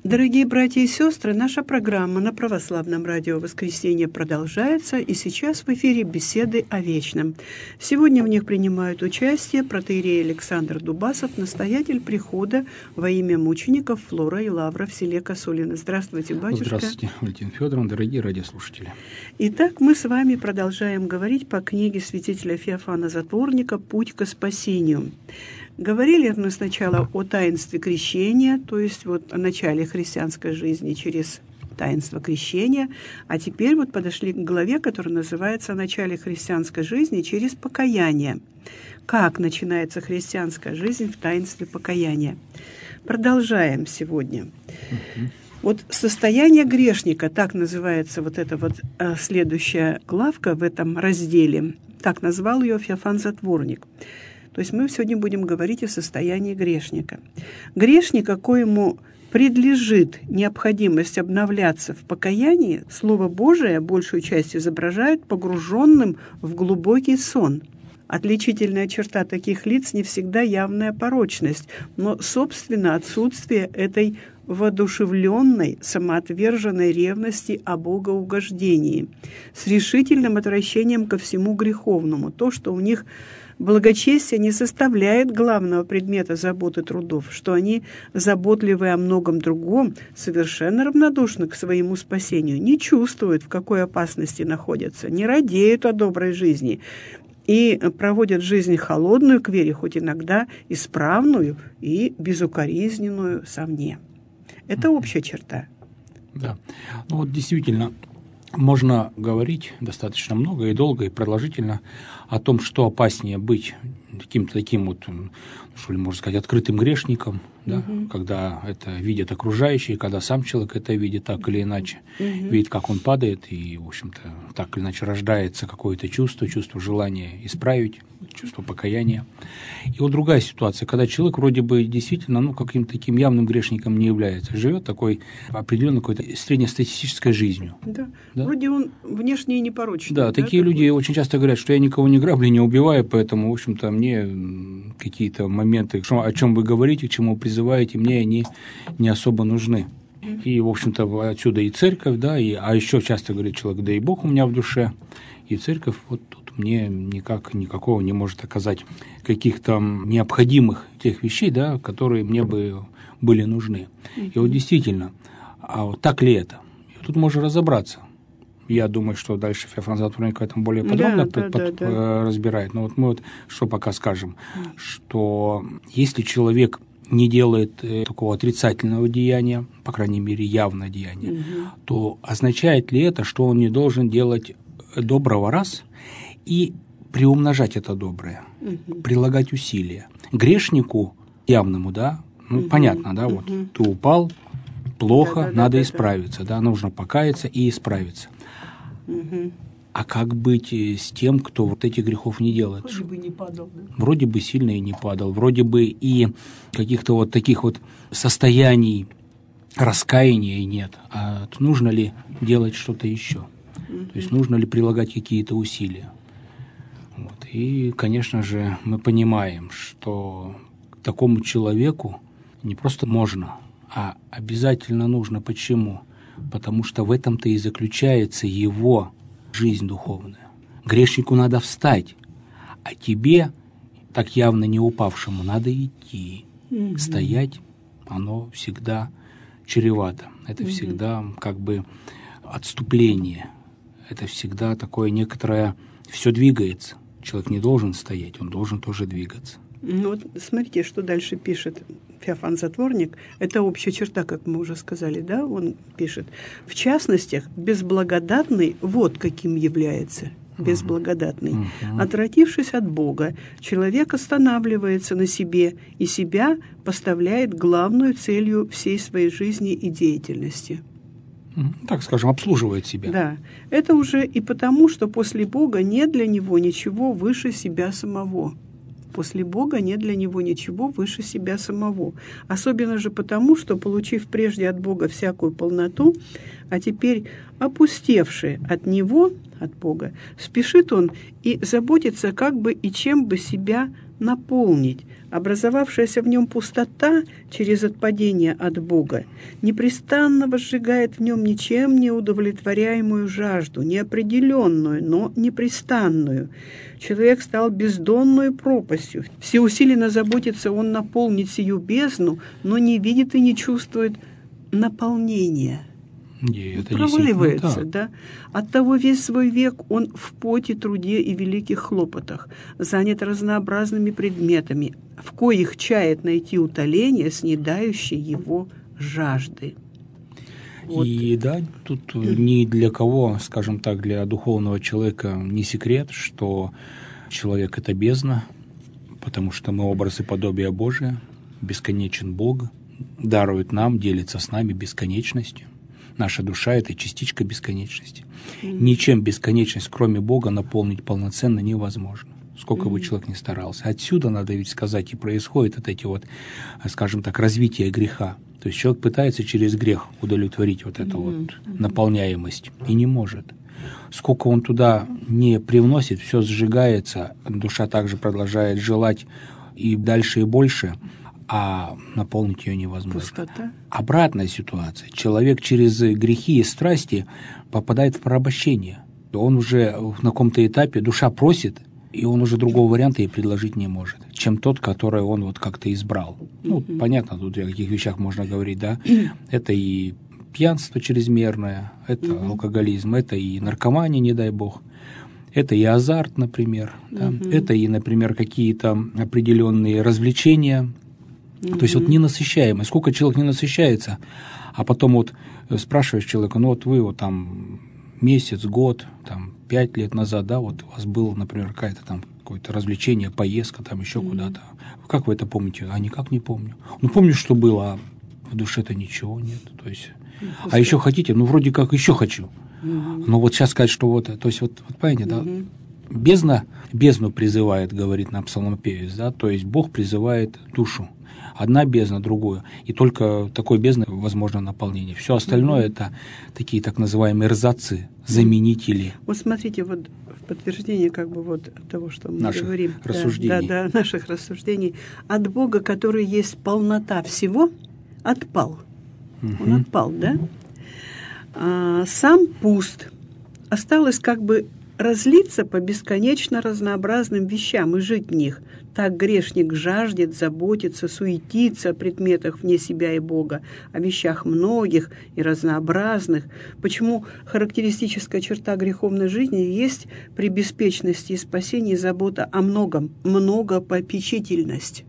Дорогие братья и сестры, наша программа на Православном радио «Воскресенье» продолжается, и сейчас в эфире беседы о вечном. Сегодня в них принимают участие протоиерей Александр Дубасов, настоятель прихода во имя мучеников Флора и Лавра в селе Косулино. Здравствуйте, батюшка. Здравствуйте, Валентина Федоровна, дорогие радиослушатели. Итак, мы с вами продолжаем говорить по книге святителя Феофана Затворника «Путь ко спасению». Говорили мы сначала о таинстве крещения, то есть вот о начале христианской жизни через таинство крещения, а теперь вот подошли к главе, которая называется «О начале христианской жизни через покаяние». Как начинается христианская жизнь в таинстве покаяния? Продолжаем сегодня. Вот состояние грешника, так называется вот эта вот следующая главка в этом разделе, так назвал ее Феофан Затворник. То есть мы сегодня будем говорить о состоянии грешника. Грешника, коему предлежит необходимость обновляться в покаянии, Слово Божие большую часть изображает погруженным в глубокий сон. Отличительная черта таких лиц не всегда явная порочность, но, собственно, отсутствие этой воодушевленной, самоотверженной ревности о богоугождении, с решительным отвращением ко всему греховному, то, что у них благочестие не составляет главного предмета заботы трудов, что они, заботливые о многом другом, совершенно равнодушны к своему спасению, не чувствуют, в какой опасности находятся, не радеют о доброй жизни и проводят жизнь холодную к вере, хоть иногда исправную и безукоризненную совне. Это общая черта. Да. Ну вот действительно, можно говорить достаточно много и долго, и продолжительно о том, что опаснее быть каким-то таким вот, что ли, можно сказать, открытым грешником, да, когда это видят окружающие, когда сам человек это видит так или иначе, видит, как он падает, и, в общем-то, так или иначе рождается какое-то чувство желания исправить, чувство покаяния. И вот другая ситуация, когда человек вроде бы действительно, каким-то таким явным грешником не является, живет такой определенной какой-то среднестатистической жизнью. Да. Вроде он внешне непорочный. Да, такие люди очень часто говорят, что я никого не граблю, не убиваю, поэтому, в общем-то, мне какие-то моменты, о чем вы говорите, к чему призываете, мне они не особо нужны. И, в общем-то, отсюда и церковь, да, а еще часто говорит человек, да и Бог у меня в душе, и церковь вот тут мне никакого не может оказать каких-то необходимых тех вещей, да, которые мне бы были нужны. И вот действительно, а вот так ли это? И тут можно разобраться. Я думаю, что дальше Феофан Затворник в этом более подробно разбирает. Но вот мы вот что пока скажем, что если человек не делает такого отрицательного деяния, по крайней мере, явного деяния, то означает ли это, что он не должен делать доброго раз и приумножать это доброе, прилагать усилия? Грешнику явному, да, понятно, да, вот ты упал, плохо, надо исправиться, да, нужно покаяться и исправиться. А как быть с тем, кто вот этих грехов не делает? Вроде бы не падал, да? Вроде бы сильно и не падал, вроде бы и каких-то вот таких вот состояний раскаяния и нет. А нужно ли делать что-то еще? То есть нужно ли прилагать какие-то усилия? Вот. И, конечно же, мы понимаем, что такому человеку не просто можно, а обязательно нужно. Почему? Потому что в этом-то и заключается его жизнь духовная. Грешнику надо встать, а тебе, так явно не упавшему, надо идти. Стоять, оно всегда чревато. Это всегда как бы отступление. Это всегда такое некоторое... Все двигается. Человек не должен стоять, он должен тоже двигаться. Ну вот смотрите, что дальше пишет Феофан Затворник. Это общая черта, как мы уже сказали, да, он пишет. В частности, безблагодатный вот каким является. Безблагодатный. Отвратившись от Бога, человек останавливается на себе и себя поставляет главную целью всей своей жизни и деятельности. Так скажем, обслуживает себя. Да. Это уже и потому, что после Бога нет для него ничего выше себя самого. После Бога нет для него ничего выше себя самого. Особенно же потому, что, получив прежде от Бога всякую полноту, а теперь опустевший от Него, от Бога, спешит он и заботится, как бы и чем бы себя наполнить. Образовавшаяся в нем пустота через отпадение от Бога непрестанно возжигает в нем ничем не удовлетворяемую жажду, неопределенную, но непрестанную. Человек стал бездонную пропастью. Всеусиленно заботится он наполнить сию бездну, но не видит и не чувствует наполнения. Это проваливается, да. Оттого весь свой век он в поте, труде и великих хлопотах, занят разнообразными предметами, в коих чает найти утоление, снедающей его жажды. Вот. И да, тут ни для кого, скажем так, для духовного человека не секрет, что человек – это бездна, потому что мы образ и подобие Божие, бесконечен Бог, дарует нам, делится с нами бесконечностью. Наша душа – это частичка бесконечности. Ничем бесконечность, кроме Бога, наполнить полноценно невозможно. Сколько бы человек ни старался. Отсюда, надо ведь сказать, и происходит вот эти вот, скажем так, развитие греха. То есть человек пытается через грех удовлетворить вот эту вот наполняемость и не может. Сколько он туда не привносит, все сжигается, душа также продолжает желать и дальше, и больше, а наполнить ее невозможно. Пустота. Обратная ситуация. Человек через грехи и страсти попадает в порабощение. Он уже на каком-то этапе, душа просит, и он уже другого варианта ей предложить не может, чем тот, который он вот как-то избрал. Ну, понятно, тут о каких вещах можно говорить, да. Это и пьянство чрезмерное, это алкоголизм, это и наркомания, не дай бог. Это и азарт, например. Да? Это и, например, какие-то определенные развлечения. То есть вот ненасыщаемость. Сколько человек не насыщается, а потом вот спрашиваешь человека, ну вот вы вот там месяц, год, там 5 лет назад, да, вот у вас было, например, какое-то развлечение, поездка там еще куда-то. Как вы это помните? А никак не помню. Ну, помню, что было, а в душе-то ничего нет. То есть, а еще хотите? Ну, вроде как еще хочу. Но вот сейчас сказать, что вот, то есть вот понимаете, да, бездну призывает, говорит нам псалмопевец, да, то есть Бог призывает душу. Одна бездна, другую. И только такой бездной возможно наполнение. Все остальное это такие так называемые эрзацы, заменители. Вот смотрите, вот в подтверждение как бы вот того, что мы наших говорим. Рассуждений. Да, наших рассуждений. От Бога, который есть полнота всего, отпал. Он отпал, да? Сам пуст. Осталось как бы разлиться по бесконечно разнообразным вещам и жить в них. Так грешник жаждет, заботится, суетится о предметах вне себя и Бога, о вещах многих и разнообразных. Почему характеристическая черта греховной жизни есть при беспечности и спасении забота о многом, многопопечительность.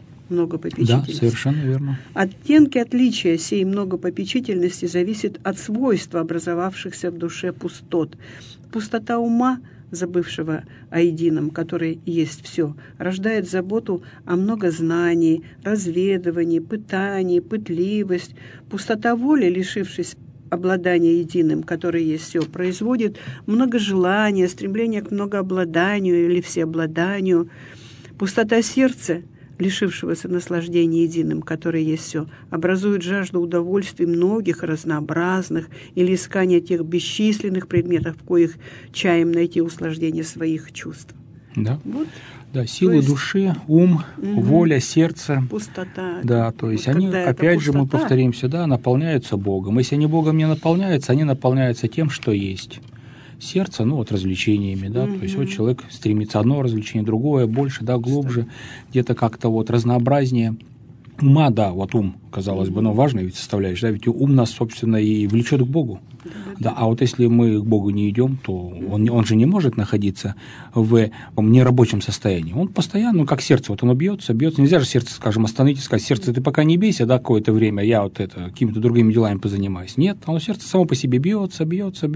Да, совершенно верно. Оттенки отличия сей многопопечительности зависят от свойств образовавшихся в душе пустот. Пустота ума, забывшего о едином, который есть все, рождает заботу о многознании, разведывании, пытании, пытливость. Пустота воли, лишившись обладания единым, который есть все, производит многожелание, стремление к многообладанию или всеобладанию. Пустота сердца, лишившегося наслаждения единым, который есть все, образует жажду удовольствий многих, разнообразных, или искание тех бесчисленных предметов, в коих чаем найти услаждение своих чувств. Да, вот. Да, силы души, ум, воля, сердце. Пустота. Да, то есть вот они, опять же, мы повторимся, да, наполняются Богом. Если они Богом не наполняются, они наполняются тем, что есть. Сердце, ну вот развлечениями, да, то есть вот человек стремится одно развлечение, другое, больше, да, глубже, где-то как-то вот разнообразнее. Ума, да, вот ум, казалось бы, но важная ведь составляющая, да, ведь ум нас, собственно, и влечет к Богу. Да, а вот если мы к Богу не идем, то он же не может находиться в нерабочем состоянии. Он постоянно, ну, как сердце, вот оно бьется. Нельзя же сердце, скажем, остановить и сказать: сердце, ты пока не бейся, да, какое-то время, я вот это, какими-то другими делами позанимаюсь. Нет, оно сердце само по себе бьется.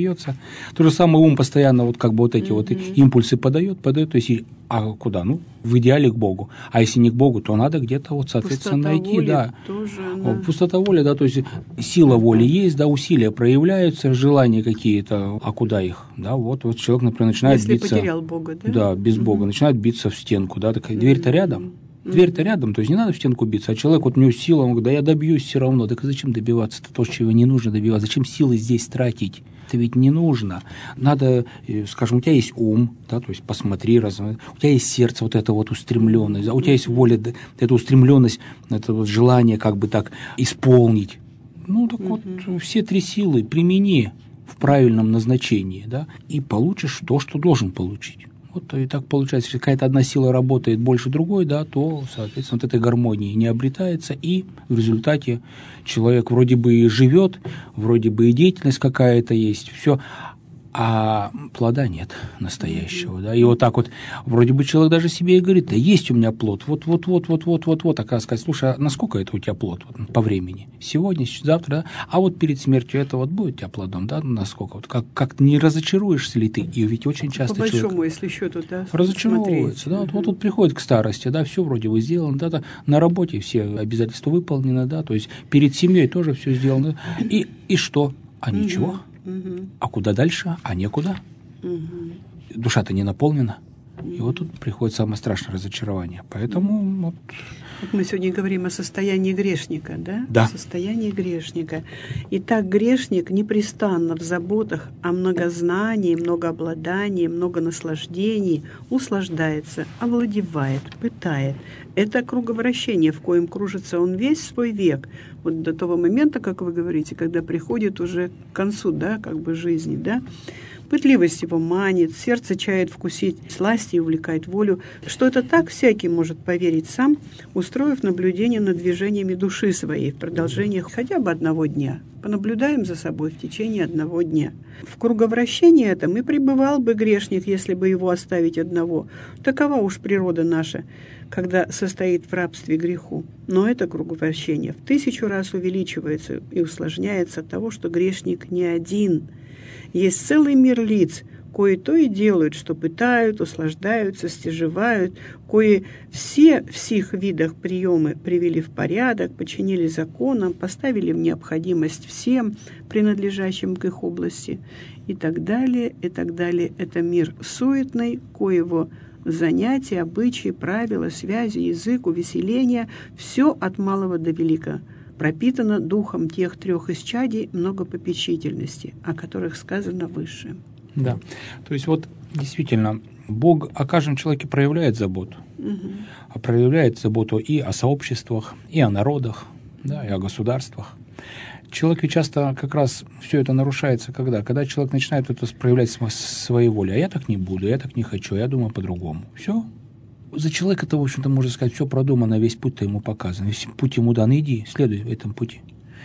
То же самое ум постоянно вот как бы вот эти вот импульсы подает, то есть, а куда? Ну, в идеале к Богу. А если не к Богу, то надо где-то вот, соответственно, найти, да. Пустота воли, да, то есть сила воли есть, да, усилия проявляются, желания какие-то, а куда их? Да, вот человек, например, начинает биться. Если потерял Бога, да? Да, без Бога, начинает биться в стенку, да, такая дверь-то рядом, Дверь-то рядом, то есть не надо в стенку биться, а человек, вот у него сила, он говорит, да я добьюсь все равно. Так зачем добиваться? Это то, чего не нужно добиваться. Зачем силы здесь тратить? Это ведь не нужно. Надо, скажем, у тебя есть ум, да, то есть посмотри, у тебя есть сердце, вот это вот устремленность, у тебя есть воля, эта устремленность, это вот желание как бы так исполнить. Ну, так вот, все три силы примени в правильном назначении, да, и получишь то, что должен получить. Вот и так получается, если какая-то одна сила работает больше другой, да, то, соответственно, вот этой гармонии не обретается, и в результате человек вроде бы и живет, вроде бы и деятельность какая-то есть, все, а плода нет настоящего, да, и вот так вот вроде бы человек даже себе и говорит, да есть у меня плод, вот, а сказать, слушай, а насколько это у тебя плод вот, по времени? Сегодня, завтра, да? А вот перед смертью это вот будет у тебя плодом, да, насколько? Вот как не разочаруешься ли ты? И ведь очень часто по большому, человек если счету, да, разочаровывается, да, вот тут приходит к старости, да, все вроде бы сделано, да, на работе все обязательства выполнены, да, то есть перед семьей тоже все сделано, и что? А ничего. А куда дальше? А некуда. Душа-то не наполнена. И вот тут приходит самое страшное разочарование. Поэтому вот... Мы сегодня говорим о состоянии грешника, да? Да. О состоянии грешника. Итак, грешник непрестанно в заботах о многознании, многообладании, многонаслаждении услаждается, овладевает, пытает. Это круговращение, в коем кружится он весь свой век. Вот до того момента, как вы говорите, когда приходит уже к концу, да, как бы жизни, да? Пытливость его манит, сердце чает вкусить сласти и увлекает волю. Что это так, всякий может поверить сам, устроив наблюдение над движениями души своей в продолжении хотя бы одного дня. Понаблюдаем за собой в течение одного дня. В круговращении этом и пребывал бы грешник, если бы его оставить одного. Такова уж природа наша, когда состоит в рабстве греху. Но это круговращение в 1000 раз увеличивается и усложняется от того, что грешник не один. Есть целый мир лиц, кои то и делают, что пытают, услаждаются, стяжевают, кои все в сих видах приемы привели в порядок, подчинили законам, поставили в необходимость всем, принадлежащим к их области, и так далее, и так далее. Это мир суетный, коего занятия, обычаи, правила, связи, язык, увеселения – все от малого до велика пропитано духом тех 3 исчадий многопопечительности, о которых сказано выше. Да, то есть вот действительно Бог о каждом человеке проявляет заботу, а проявляет заботу и о сообществах, и о народах, да, и о государствах. Человек ведь часто как раз все это нарушается, когда человек начинает это проявлять своей волей. А я так не буду, я так не хочу, я думаю по-другому. Все. За человека-то, в общем-то, можно сказать, все продумано, весь путь-то ему показан. Весь путь ему дан, иди, следуй в этом пути.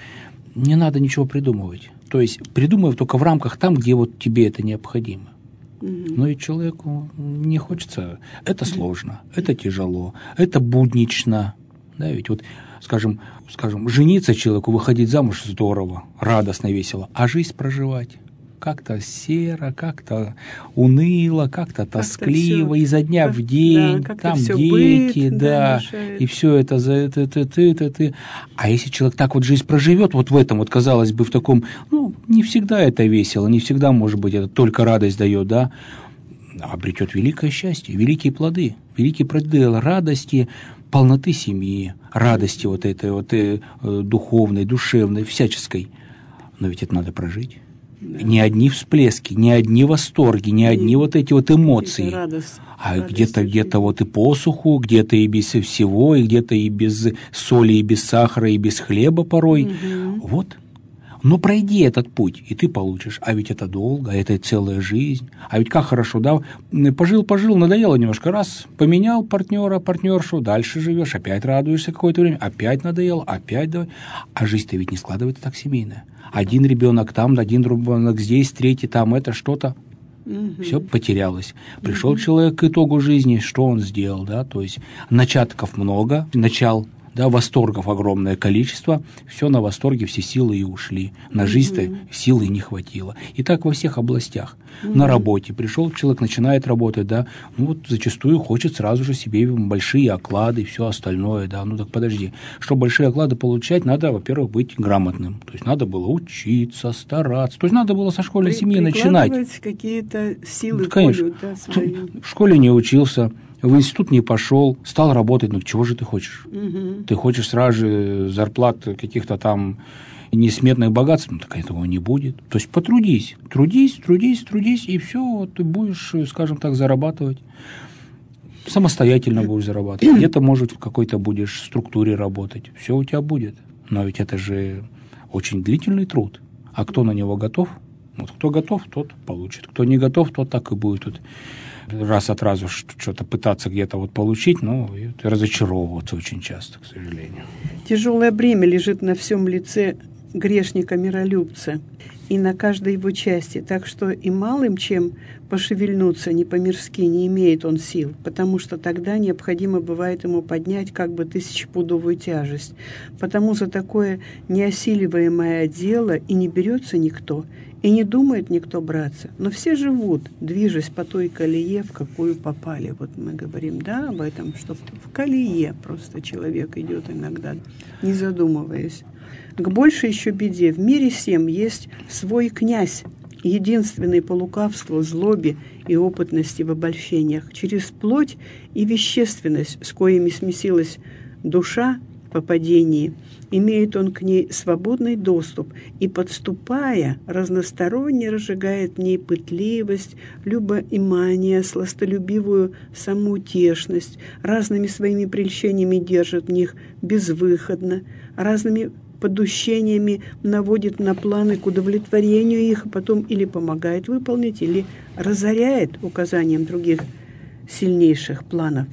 Не надо ничего придумывать. То есть придумывай только в рамках там, где вот тебе это необходимо. Но и человеку не хочется. Это сложно, это тяжело, это буднично. Да, ведь вот, скажем, жениться человеку, выходить замуж здорово, радостно, весело, а жизнь проживать как-то серо, как-то уныло, как-то тоскливо, изо дня в день, да, там дети, быт, да, и все это за это. А если человек так вот жизнь проживет, вот в этом, вот, казалось бы, в таком, ну, не всегда это весело, не всегда, может быть, это только радость дает, да, обретет великое счастье, великие плоды радости, полноты семьи, радости вот этой вот духовной, душевной, всяческой. Но ведь это надо прожить. Да. Не одни всплески, не одни восторги, не одни вот эти вот эмоции, а где-то вот и посуху, где-то и без всего, и где-то и без соли, и без сахара, и без хлеба порой. Вот. Но пройди этот путь, и ты получишь. А ведь это долго, это целая жизнь. А ведь как хорошо, да? Пожил, надоело немножко. Раз, поменял партнера, партнершу, дальше живешь, опять радуешься какое-то время, опять надоело, опять давай. А жизнь-то ведь не складывается так семейная. Один ребенок там, один ребенок здесь, третий там, это что-то. Все потерялось. Пришел человек к итогу жизни, что он сделал, да? То есть начатков много, начал, да, восторгов огромное количество, все на восторге, все силы и ушли. На жизнь-то силы не хватило. И так во всех областях. На работе пришел человек, начинает работать, да, ну вот зачастую хочет сразу же себе большие оклады и все остальное, да, ну так подожди. Чтобы большие оклады получать, надо, во-первых, быть грамотным. То есть надо было учиться, стараться. То есть надо было со школьной семьи начинать. Какие-то силы, конечно. полю, да, свои. В школе не учился, в институт не пошел, стал работать, ну чего же ты хочешь? Угу. Ты хочешь сразу же зарплат каких-то там несметных богатств, ну так этого не будет. То есть потрудись, трудись, и все, вот ты будешь, скажем так, зарабатывать. Самостоятельно будешь зарабатывать. Где-то, может, в какой-то будешь структуре работать. Все у тебя будет. Но ведь это же очень длительный труд. А кто на него готов? Вот кто готов, тот получит. Кто не готов, тот так и будет тут раз от разу что-то пытаться где-то вот получить, но разочаровываться очень часто, к сожалению. Тяжелое бремя лежит на всем лице грешника-миролюбца и на каждой его части, так что и малым чем пошевельнуться не по-мирски не имеет он сил, потому что тогда необходимо бывает ему поднять как бы 1000-пудовую тяжесть, потому за такое неосиливаемое дело и не берется никто, и не думает никто браться, но все живут, движась по той колее, в какую попали. Вот мы говорим, да, об этом, что в колее просто человек идет иногда, не задумываясь. К большей еще беде в мире всем есть свой князь, единственный по лукавству, злобе и опытности в обольщениях, через плоть и вещественность, с коими смесилась душа по падении, имеет он к ней свободный доступ и, подступая, разносторонне разжигает в ней пытливость, любоимание, сластолюбивую самоутешность, разными своими прельщениями держит в них безвыходно, разными подущениями наводит на планы к удовлетворению их, а потом или помогает выполнить, или разоряет указанием других сильнейших планов.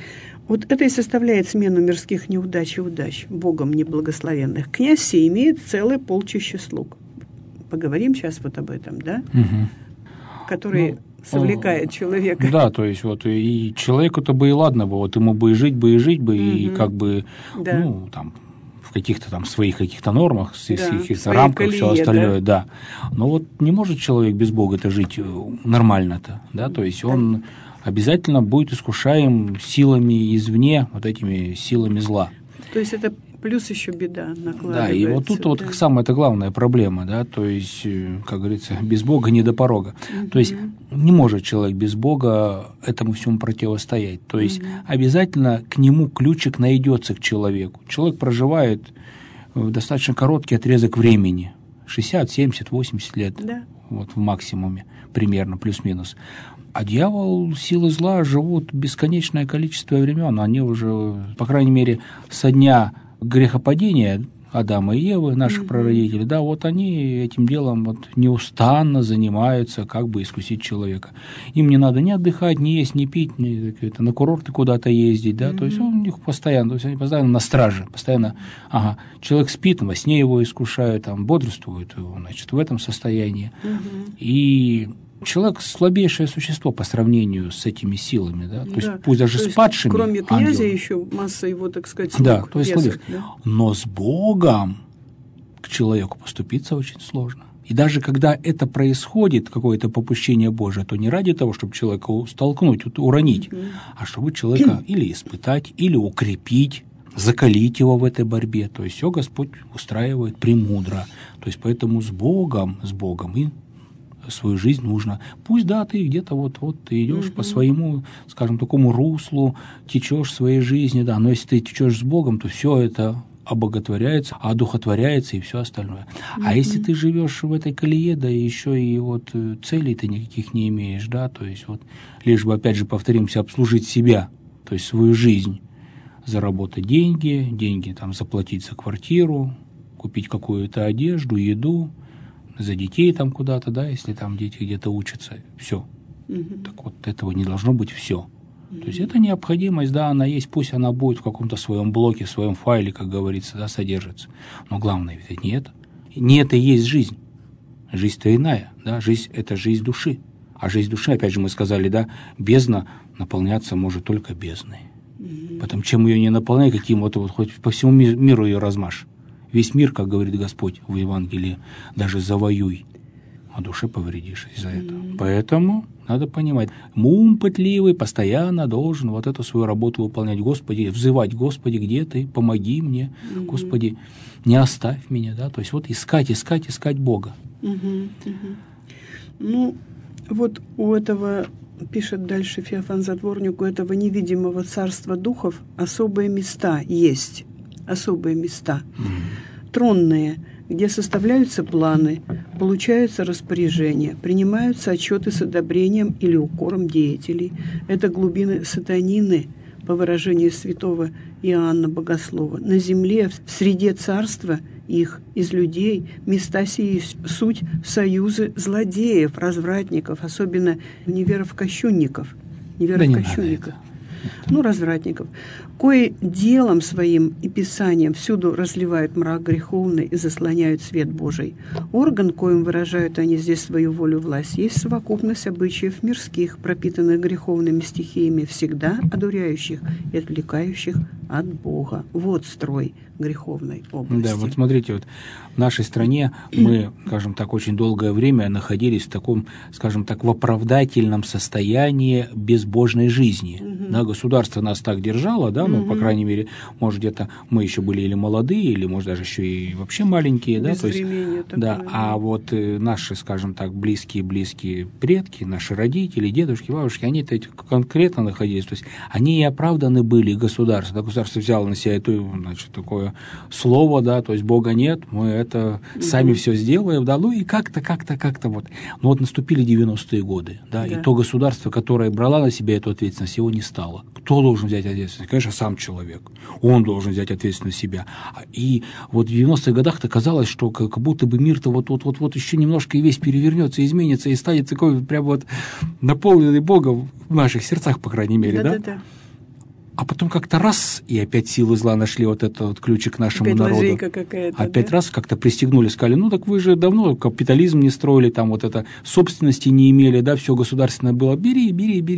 Вот это и составляет смену мирских неудач и удач, Богом неблагословенных. Князь сей имеет целое полчище слуг. Поговорим сейчас вот об этом, да? Угу. Который совлекает человека. Да, то есть вот и человеку-то бы и ладно бы, вот ему бы и жить бы, и как бы, да. ну, там, в каких-то там своих каких-то нормах, да, каких-то рамках, все остальное, да. Но вот не может человек без Бога-то жить нормально-то, да, то есть он обязательно будет искушаем силами извне, вот этими силами зла. То есть это плюс еще беда накладывается. Да, и вот тут вот самая-то главная проблема, да, то есть, как говорится, без Бога не до порога. То есть не может человек без Бога этому всему противостоять. То есть обязательно к нему ключик найдется к человеку. Человек проживает достаточно короткий отрезок времени, 60, 70, 80 лет, да. Вот в максимуме, примерно, плюс-минус. А дьявол, силы зла живут бесконечное количество времен. Они уже, по крайней мере, со дня грехопадения Адама и Евы, наших прародителей, да, вот они этим делом вот неустанно занимаются, как бы искусить человека. Им не надо ни отдыхать, ни есть, ни пить, ни на курорты куда-то ездить, да, то есть он у них постоянно, то есть они постоянно на страже, постоянно, человек спит, во сне его искушают, там, бодрствует, значит, в этом состоянии. И человек слабейшее существо по сравнению с этими силами, да, то есть пусть даже с падшими кроме князя ангелами, еще масса его, так сказать, да, то есть слабейшее. Да? Но с Богом к человеку поступиться очень сложно. И даже когда это происходит, какое-то попущение Божие, то не ради того, чтобы человека столкнуть, уронить, а чтобы человека или испытать, или укрепить, закалить его в этой борьбе. То есть все Господь устраивает премудро. То есть поэтому с Богом и свою жизнь нужно. Пусть, да, ты где-то вот ты идешь по своему, скажем, такому руслу, течешь своей жизни, да, но если ты течешь с Богом, то все это обоготворяется, одухотворяется и все остальное. А если ты живешь в этой колее, да, еще и вот целей ты никаких не имеешь, да, то есть вот лишь бы, опять же, повторимся, обслужить себя, то есть свою жизнь, заработать деньги там заплатить за квартиру, купить какую-то одежду, еду, за детей там куда-то, да, если там дети где-то учатся, все. Так вот этого не должно быть все. То есть это необходимость, да, она есть, пусть она будет в каком-то своем блоке, в своем файле, как говорится, да, содержится. Но главное ведь не это. Не это и есть жизнь. Жизнь-то иная, да, жизнь – это жизнь души. А жизнь души, опять же, мы сказали, да, бездна наполняться может только бездной. Потом, чем ее не наполняй, каким вот хоть по всему миру ее размажь. Весь мир, как говорит Господь в Евангелии, даже завоюй, а душе повредишь из-за этого. Поэтому надо понимать, ум пытливый постоянно должен вот эту свою работу выполнять. Господи, взывать: Господи, где ты? Помоги мне. Господи, не оставь меня. Да? То есть вот искать Бога. Ну, вот у этого пишет дальше Феофан Затворник, у этого невидимого царства духов особые места есть. Особые места. Тронные, где составляются планы, получаются распоряжения, принимаются отчеты с одобрением или укором деятелей. Это глубины сатанины, по выражению святого Иоанна Богослова. На земле, в среде царства их, из людей, места сии суть союзы злодеев, развратников, особенно неверов-кощунников. Развратников, кои делом своим и писанием всюду разливают мрак греховный и заслоняют свет Божий. Орган, коим выражают они здесь свою волю власть, есть совокупность обычаев мирских, пропитанных греховными стихиями, всегда одуряющих и отвлекающих от Бога. Вот строй греховной области. Да, вот смотрите, вот в нашей стране мы, скажем так, очень долгое время находились в таком, скажем так, в оправдательном состоянии безбожной жизни. Да, государство нас так держало, да, ну, по крайней мере, может, где-то мы еще были или молодые, или, может, даже еще и вообще маленькие, да, то есть, да, а вот наши, скажем так, близкие предки, наши родители, дедушки, бабушки, они конкретно находились, то есть они и оправданы были, и государство взяло на себя это, значит, такое слово, да, то есть Бога нет, мы это сами все сделаем, да, ну и как-то вот. Но вот наступили 90-е годы, да, и то государство, которое брало на себя эту ответственность, его не стало. Кто должен взять ответственность? Конечно, сам человек. Он должен взять ответственность на себя. И вот в 90-х годах-то казалось, что как будто бы мир-то вот еще немножко и весь перевернется, изменится, и станет такой прям вот наполненный Богом в наших сердцах, по крайней мере, да? А потом как-то раз, и опять силы зла нашли вот этот вот ключик к нашему народу. Лазейка какая-то, опять раз как-то пристегнули, сказали, ну так вы же давно капитализм не строили, там вот это собственности не имели, да, все государственное было, бери.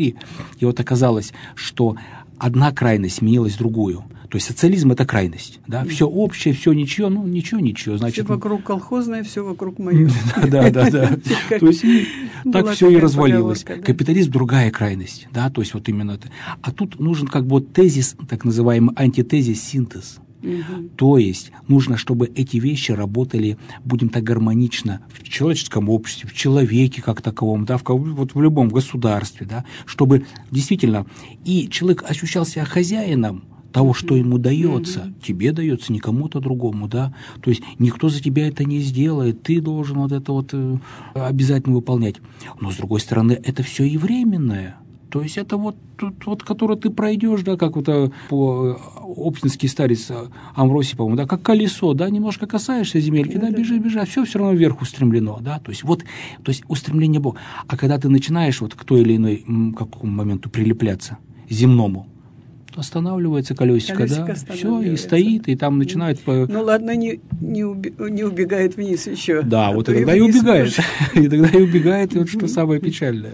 И вот оказалось, что одна крайность сменилась в другую. То есть социализм – это крайность, да, все общее, все ничего, ну ничего, значит… Все вокруг колхозное, все вокруг мое. Да. То есть так все и развалилось. Капитализм – другая крайность, да, то есть вот именно это. А тут нужен как бы вот тезис, так называемый антитезис, синтез. То есть нужно, чтобы эти вещи работали, будем так, гармонично в человеческом обществе, в человеке как таковом, да, вот в любом государстве, да, чтобы действительно и человек ощущал себя хозяином того, что ему дается, тебе дается, не кому-то другому, да, то есть никто за тебя это не сделает, ты должен вот это вот обязательно выполнять. Но, с другой стороны, это все и временное. То есть это вот, которое ты пройдешь, да, как вот по оптинский старец Амвросий, по-моему, да, как колесо, да, немножко касаешься земельки, да, бежи, а все равно вверх устремлено, да, то есть устремление Бога. А когда ты начинаешь вот к той или иной какому моменту прилепляться, земному, останавливается колесико, да, все, и стоит, и там начинает… Ну ладно, не убегает вниз еще. Да, вот тогда и убегает. И тогда и убегает, и вот что самое печальное.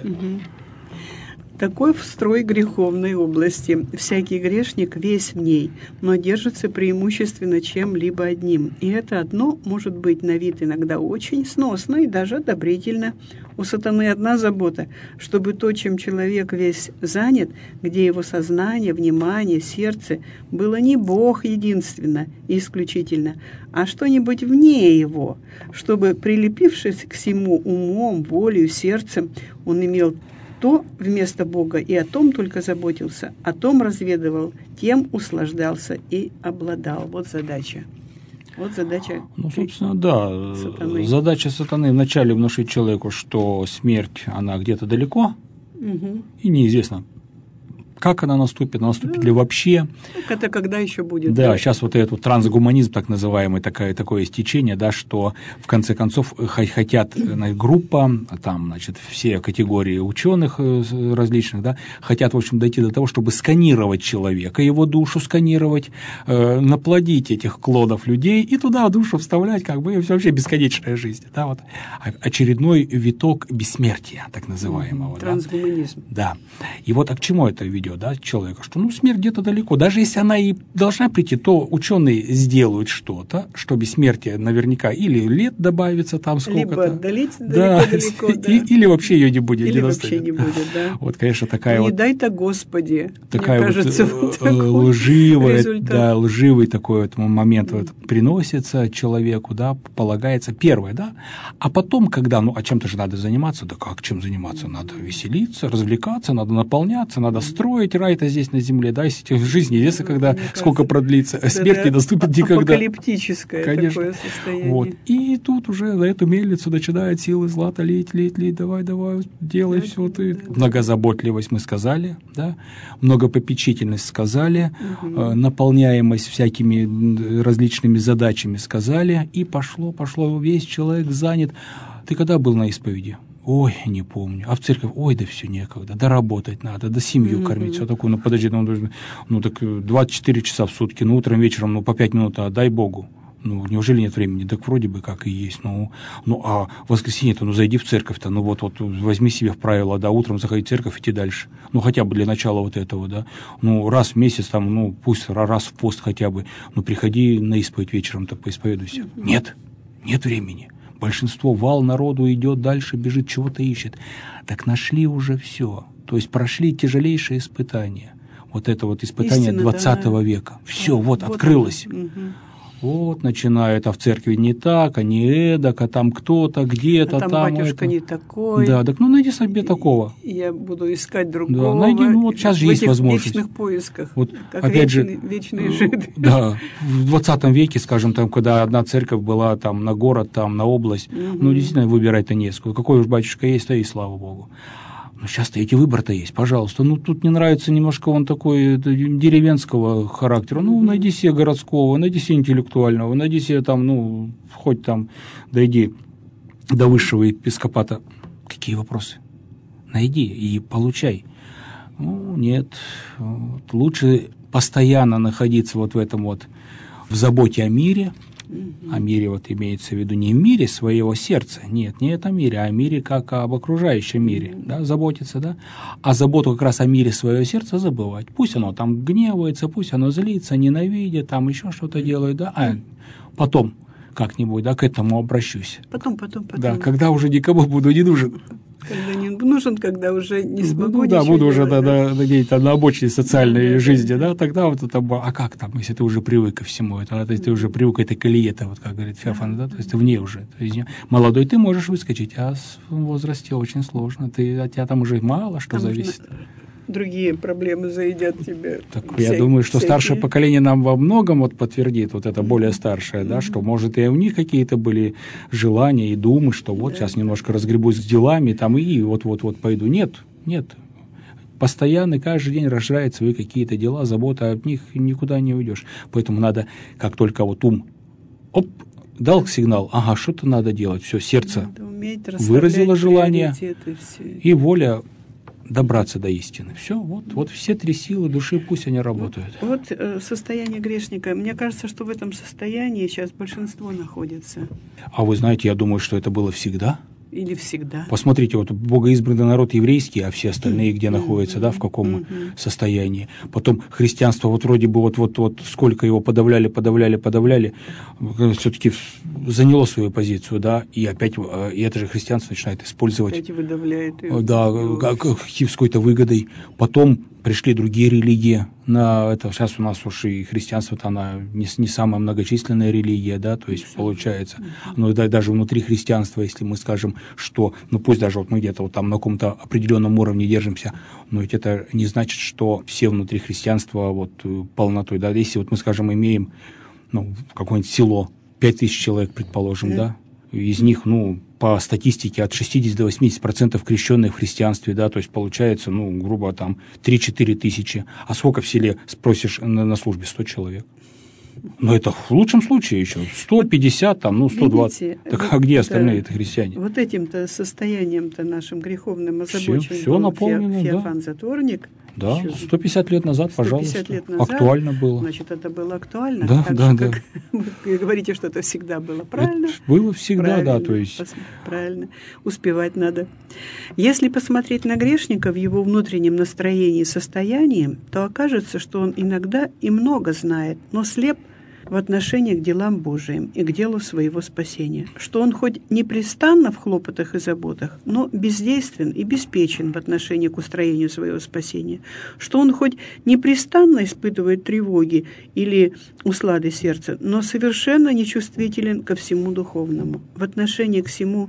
Такой строй греховной области. Всякий грешник весь в ней, но держится преимущественно чем-либо одним. И это одно может быть на вид иногда очень сносно и даже одобрительно. У сатаны одна забота, чтобы то, чем человек весь занят, где его сознание, внимание, сердце, было не Бог единственно и исключительно, а что-нибудь вне его, чтобы, прилепившись к всему умом, волею, сердцем, он имел то вместо Бога и о том только заботился, о том разведывал, тем услаждался и обладал. Вот задача. Ну, собственно, да. Сатаны. Задача сатаны вначале внушить человеку, что смерть, она где-то далеко, и неизвестно, как она наступит ли вообще. Это когда еще будет? Да, сейчас вот этот трансгуманизм, так называемый, такое течение, да, что в конце концов хотят группа, там, значит, все категории ученых различных, да, хотят, в общем, дойти до того, чтобы сканировать человека, его душу сканировать, наплодить этих клонов людей и туда душу вставлять, как бы, и вообще бесконечная жизнь, да, вот очередной виток бессмертия, так называемого. Трансгуманизм. Да. И вот к чему это ведет? ждет, да, человека, что, ну, смерть где-то далеко. Даже если она и должна прийти, то ученые сделают что-то, что бессмертие наверняка или лет добавится там сколько-то. Либо отдалить далеко-далеко, да. Или вообще ее не будет. Или вообще не будет, да. Вот, конечно, такая вот... Не дай-то Господи, такая мне кажется, вот лживый такой вот момент вот приносится человеку, да, полагается первое, да. А потом, когда, ну, а чем-то же надо заниматься, да как чем заниматься? Надо веселиться, развлекаться, надо наполняться, надо строить рай-то здесь на земле, да, если в жизни неизвестно, когда, сколько продлится, а смерть не наступит никогда. Апокалиптическое такое состояние. Вот. И тут уже на эту мельницу начинают силы злата лить, давай, делай все ты. Многозаботливость мы сказали, да, многопопечительность сказали, наполняемость всякими различными задачами сказали, и пошло, весь человек занят. Ты когда был на исповеди? Ой, не помню. А в церковь? Ой, да все некогда. Да работать надо, да семью кормить, все такое. Ну, подожди, так 24 часа в сутки, ну, утром, вечером, ну, по 5 минут, дай Богу. Ну, неужели нет времени? Так вроде бы как и есть. Ну а в воскресенье-то, зайди в церковь-то, вот возьми себе в правило, да, утром заходить в церковь, идти дальше. Ну, хотя бы для начала вот этого, да. Ну, раз в месяц, там, ну, пусть раз в пост хотя бы, ну, приходи на исповедь вечером-то, поисповедуйся. Нет времени. Большинство, вал народу идет дальше, бежит, чего-то ищет. Так нашли уже все. То есть прошли тяжелейшие испытания. Вот это вот испытание истина, 20 века. Все, вот открылось. Вот начинает, а в церкви не так, а не эдак, а там кто-то, где-то, там батюшка не такой. Да, так найди себе такого. Я буду искать другого. Да, найди, вот сейчас же есть возможность. В вечных поисках, вот, как опять вечный жид. Да, в 20 веке, скажем, там, когда одна церковь была там на город, там на область, действительно выбирать-то не с кого. Какой уж батюшка есть, то и слава Богу. Ну, сейчас-то эти выборы-то есть, пожалуйста. Ну, тут не нравится немножко он такой деревенского характера. Ну, найди себе городского, найди себе интеллектуального, найди себе там, хоть там дойди до высшего епископата. Какие вопросы? Найди и получай. Ну, нет. Лучше постоянно находиться вот в этом вот, в заботе о мире. О мире вот имеется в виду не в мире своего сердца, нет, не это мире, а о мире как об окружающем мире, да, заботиться, да, а заботу как раз о мире своего сердца забывать. Пусть оно там гневается, пусть оно злится, ненавидит, там еще что-то делает, да, а потом как-нибудь, да, к этому обращусь. Потом. Да, когда уже никому буду не нужен. Когда не нужен, когда уже не смогу да, буду уже делать, где-то на обочине социальной жизни, да, тогда вот это, а как там, если ты уже привык ко всему, это ты уже привык к этой колее-то, вот как говорит Феофан, да, то есть ты в ней уже. То есть, молодой ты можешь выскочить, а в возрасте очень сложно, от тебя там уже мало что там зависит. Другие проблемы заедят тебя. Так я думаю, что старшее поколение нам во многом вот подтвердит, вот это более старшее, да, что, может, и у них какие-то были желания и думы, что вот сейчас немножко разгребусь с делами, там, и вот пойду. Нет. Постоянно, каждый день рождает свои какие-то дела, забота, от них никуда не уйдешь. Поэтому надо, как только вот ум, дал сигнал, ага, что-то надо делать, все, сердце выразило желание, и воля добраться до истины. Все, вот все три силы души, пусть они работают. Вот состояние грешника. Мне кажется, что в этом состоянии сейчас большинство находится. А вы знаете, я думаю, что это было всегда. Или всегда. Посмотрите, вот богоизбранный народ еврейский, а все остальные где находятся, да, в каком состоянии. Потом христианство, вот вроде бы вот сколько его подавляли, все-таки заняло свою позицию, да, и опять, и это же христианство начинает использовать. Опять выдавляет ее. Да, с какой-то выгодой. Потом пришли другие религии. Сейчас у нас уж и христианство-то, она не самая многочисленная религия, да, то есть получается. Но даже внутри христианства, если мы скажем, что, пусть даже вот мы где-то вот там на каком-то определенном уровне держимся, но ведь это не значит, что все внутри христианства вот полнотой, да, если вот мы, скажем, имеем, какое-нибудь село, 5000 человек, предположим, да, из них, по статистике, от 60 до 80% крещенных в христианстве, да, то есть получается, грубо там, 3-4 тысячи. А сколько в селе, спросишь, на службе? 100 человек. Но это в лучшем случае еще 150, 120. Видите, так а где остальные-то христиане? Вот этим-то состоянием-то нашим греховным озабоченным все наполнено, Феофан Затворник. Да, 150 лет назад, 150 пожалуйста. лет назад, актуально было. Значит, это было актуально. Да, так да, же, да. Как вы говорите, что это всегда было. Правильно? Это было всегда, правильно, да, то есть... Правильно. Успевать надо. Если посмотреть на грешника в его внутреннем настроении и состоянии, то окажется, что он иногда и много знает, но слеп в отношении к делам Божиим и к делу своего спасения, что он хоть непрестанно в хлопотах и заботах, но бездействен и беспечен в отношении к устроению своего спасения, что он хоть непрестанно испытывает тревоги или услады сердца, но совершенно нечувствителен ко всему духовному. В отношении к всему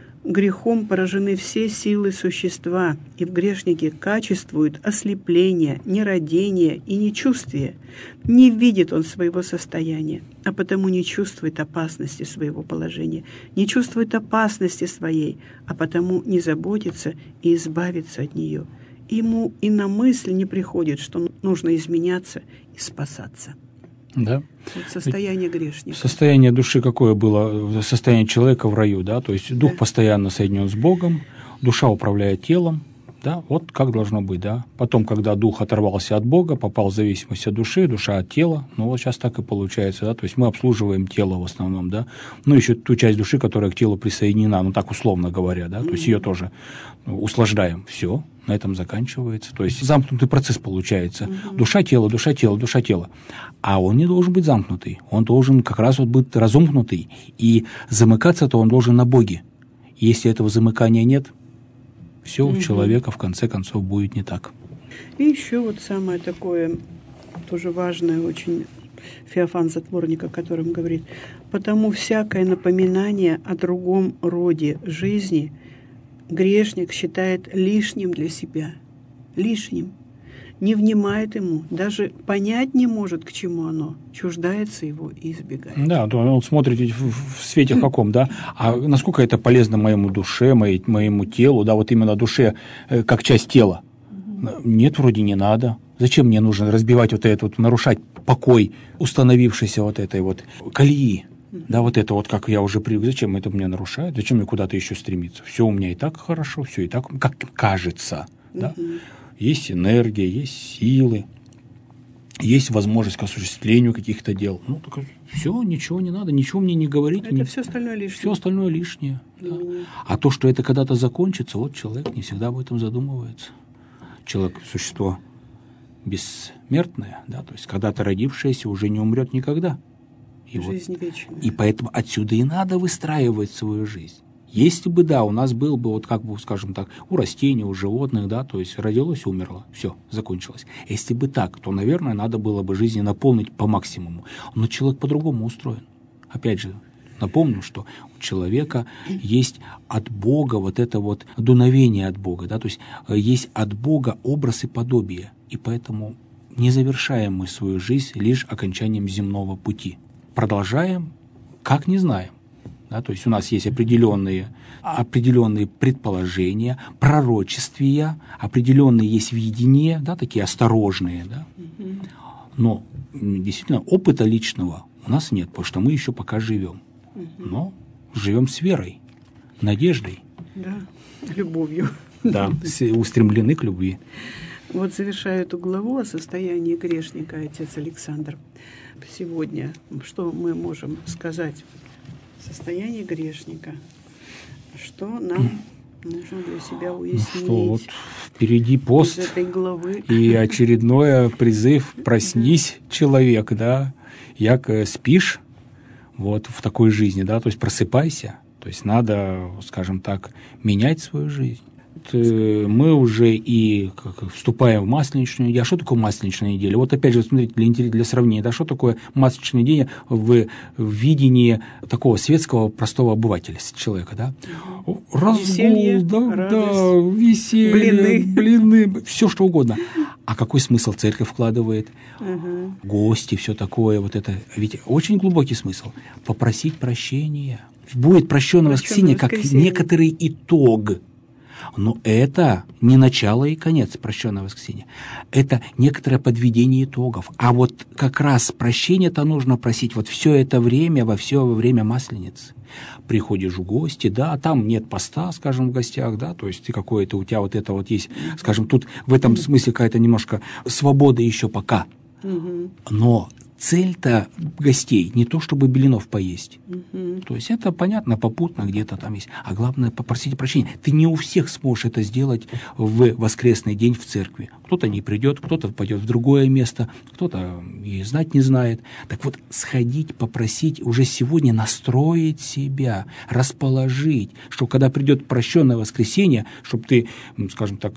грехом поражены все силы существа, и в грешнике качествует ослепление, нерадение и нечувствие. Не видит он своего состояния, а потому не чувствует опасности своего положения, не чувствует опасности своей, а потому не заботится и избавиться от нее. Ему и на мысль не приходит, что нужно изменяться и спасаться. Да. Вот состояние грешника. Состояние души какое было? Состояние человека в раю, да? То есть дух постоянно соединен с Богом, душа управляет телом, да? Вот как должно быть, да? Потом, когда дух оторвался от Бога, попал в зависимость от души, душа от тела, ну вот сейчас так и получается, да? То есть мы обслуживаем тело в основном, да? Ну еще ту часть души, которая к телу присоединена, ну так условно говоря, да? То есть ее тоже услаждаем. Все, на этом заканчивается. То есть замкнутый процесс получается. Душа, тело, душа, тело, душа, тело. А он не должен быть замкнутый. Он должен как раз вот быть разомкнутый. И замыкаться-то он должен на Боге. Если этого замыкания нет, все у человека в конце концов будет не так. И еще вот самое такое, тоже важное очень, Феофан Затворник, о котором говорит: «Потому всякое напоминание о другом роде жизни грешник считает лишним для себя, лишним, не внимает ему, даже понять не может, к чему оно, чуждается его и избегает». Да, он смотрит в свете каком, да, а насколько это полезно моему душе, моему телу, да, вот именно душе как часть тела. Нет, вроде не надо. Зачем мне нужно разбивать вот это, вот, нарушать покой, установившийся вот этой вот колеи? Да, вот это вот, как я уже привык, зачем это мне нарушает, зачем мне куда-то еще стремиться? Все у меня и так хорошо, все и так, как кажется, да. Есть энергия, есть силы, есть возможность к осуществлению каких-то дел. Ну, так все, ничего не надо, ничего мне не говорить. Это все остальное лишнее. Все остальное лишнее. Да. А то, что это когда-то закончится, вот человек не всегда об этом задумывается. Человек – существо бессмертное, да, то есть когда-то родившееся уже не умрет никогда. Жизнь вечная. И поэтому отсюда и надо выстраивать свою жизнь. Если бы, да, у нас был бы, вот как бы, скажем так, у растений, у животных, да, то есть родилось и умерло, все, закончилось. Если бы так, то, наверное, надо было бы жизнь наполнить по максимуму. Но человек по-другому устроен. Опять же, напомню, что у человека есть от Бога вот это вот дуновение от Бога, да, то есть есть от Бога образ и подобие. И поэтому не завершаем мы свою жизнь лишь окончанием земного пути. Продолжаем, как не знаем. Да, то есть у нас есть определенные предположения, пророчествия, определенные есть видения, да, такие осторожные. Да. Но действительно опыта личного у нас нет, потому что мы еще пока живем. Но живем с верой, надеждой. Да, любовью. Да, устремлены к любви. Вот завершаю эту главу о состоянии грешника, отец Александр. Сегодня что мы можем сказать? Состояние грешника. Что нам нужно для себя уяснить? Что вот впереди пост из этой главы. И очередной призыв «Проснись, человек», да, як спишь вот в такой жизни, да, то есть просыпайся, то есть надо, скажем так, менять свою жизнь. Мы уже и вступаем в масленичную неделю. А что такое масленичная неделя? Вот опять же, смотрите, для сравнения, да, что такое масленичная неделя в видении такого светского простого обывателя, человека, да? Разгул, веселье, да, веселье, блины, все что угодно. А какой смысл церковь вкладывает? Гости, все такое, вот это. Ведь очень глубокий смысл. Попросить прощения. Будет прощенное воскресенье как некоторый итог. Но это не начало и конец прощенного воскресения. Это некоторое подведение итогов. А вот как раз прощение-то нужно просить вот все это время, во время Масленицы. Приходишь в гости, да, там нет поста, скажем, в гостях, да, то есть ты какое-то, у тебя вот это вот есть, скажем, тут в этом смысле какая-то немножко свобода еще пока. Но цель-то гостей не то, чтобы блинов поесть. То есть это, понятно, попутно где-то там есть. А главное, попросите прощения. Ты не у всех сможешь это сделать в воскресный день в церкви. Кто-то не придет, кто-то пойдет в другое место, кто-то и знать не знает. Так вот, сходить, попросить, уже сегодня настроить себя, расположить, что когда придет прощенное воскресенье, чтобы ты, скажем так,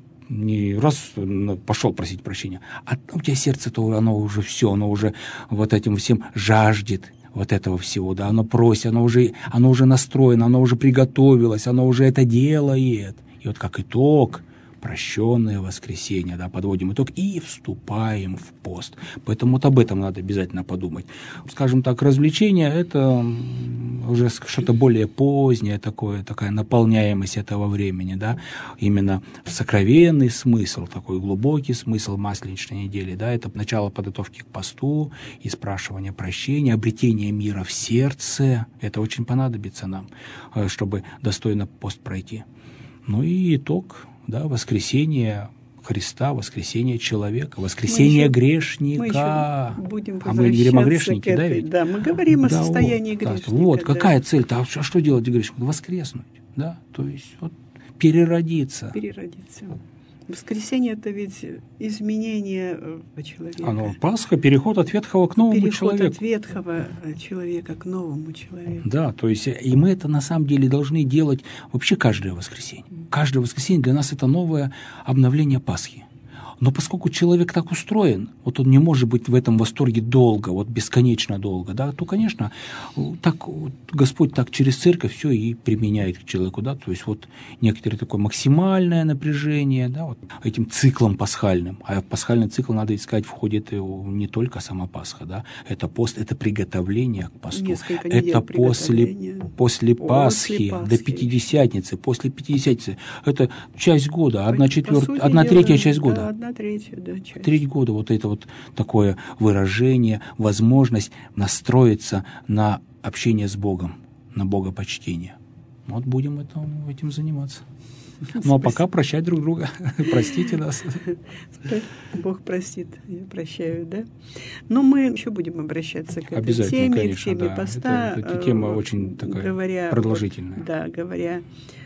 не раз пошел просить прощения, а у тебя сердце-то, оно уже все, оно уже вот этим всем жаждет вот этого всего, да, оно просит, оно уже настроено, оно уже приготовилось, оно уже это делает. И вот как итог, прощенное воскресенье, да, подводим итог и вступаем в пост. Поэтому вот об этом надо обязательно подумать. Скажем так, развлечение – это уже что-то более позднее, такая наполняемость этого времени, да, именно сокровенный смысл, такой глубокий смысл Масленичной недели, да, это начало подготовки к посту, и спрашивание прощения, обретение мира в сердце, это очень понадобится нам, чтобы достойно пост пройти. Ну и итог, да, воскресение Христа, воскресение человека, воскресение грешника. Мы будем а мы говорим о грешнике, да, ведь? Да, мы говорим о состоянии грешника. Вот, да. Какая цель-то? А что делать грешнику? Воскреснуть, да, то есть вот переродиться. Переродиться. Воскресение – это ведь изменение человека. Пасха – переход от ветхого к новому человеку. Переход от ветхого человека к новому человеку. Да, то есть и мы это на самом деле должны делать вообще каждое воскресенье. Каждое воскресенье для нас это новое обновление Пасхи. Но поскольку человек так устроен, вот он не может быть в этом восторге долго, вот бесконечно долго, да, то, конечно, так Господь так через церковь все и применяет к человеку, да, то есть вот некоторое такое максимальное напряжение, да, вот этим циклом пасхальным, а в пасхальный цикл, надо искать, входит не только сама Пасха, да, это пост, это приготовление к посту, это после Пасхи до Пятидесятницы, после Пятидесятницы, это часть года, одна третья часть года. Часть. Треть года вот это вот такое выражение, возможность настроиться на общение с Богом, на богопочтение. Вот будем этим заниматься. Ну, а пока прощать друг друга. Простите нас. Бог простит, я прощаю, да? Но мы еще будем обращаться к этой теме, конечно, к теме поста. Это тема очень такая продолжительная. Да, говоря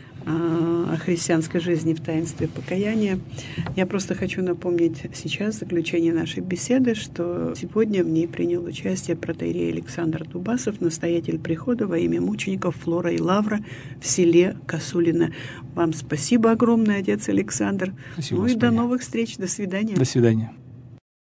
о христианской жизни в таинстве покаяния. Я просто хочу напомнить сейчас, в заключение нашей беседы, что сегодня в ней принял участие протоиерей Александр Дубасов, настоятель прихода во имя мучеников Флора и Лавра в селе Косулино. Вам спасибо огромное, отец Александр. Спасибо, Господи. До новых встреч. До свидания. До свидания.